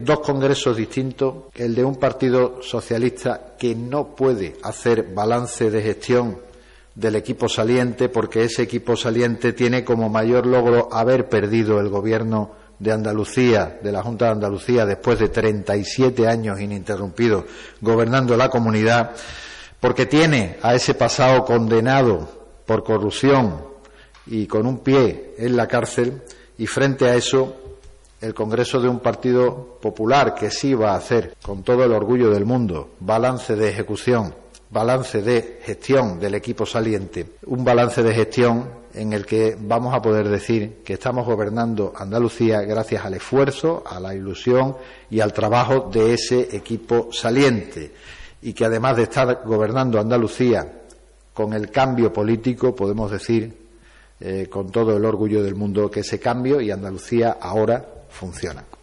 dos congresos distintos, el de un partido socialista que no puede hacer balance de gestión del equipo saliente, porque ese equipo saliente tiene como mayor logro haber perdido el gobierno de Andalucía, de la Junta de Andalucía, después de 37 años ininterrumpidos gobernando la comunidad, porque tiene a ese pasado condenado por corrupción y con un pie en la cárcel, y frente a eso el Congreso de un partido popular que sí va a hacer, con todo el orgullo del mundo, balance de ejecución, balance de gestión del equipo saliente, un balance de gestión en el que vamos a poder decir que estamos gobernando Andalucía gracias al esfuerzo, a la ilusión y al trabajo de ese equipo saliente, y que además de estar gobernando Andalucía con el cambio político, podemos decir con todo el orgullo del mundo que ese cambio y Andalucía ahora funciona.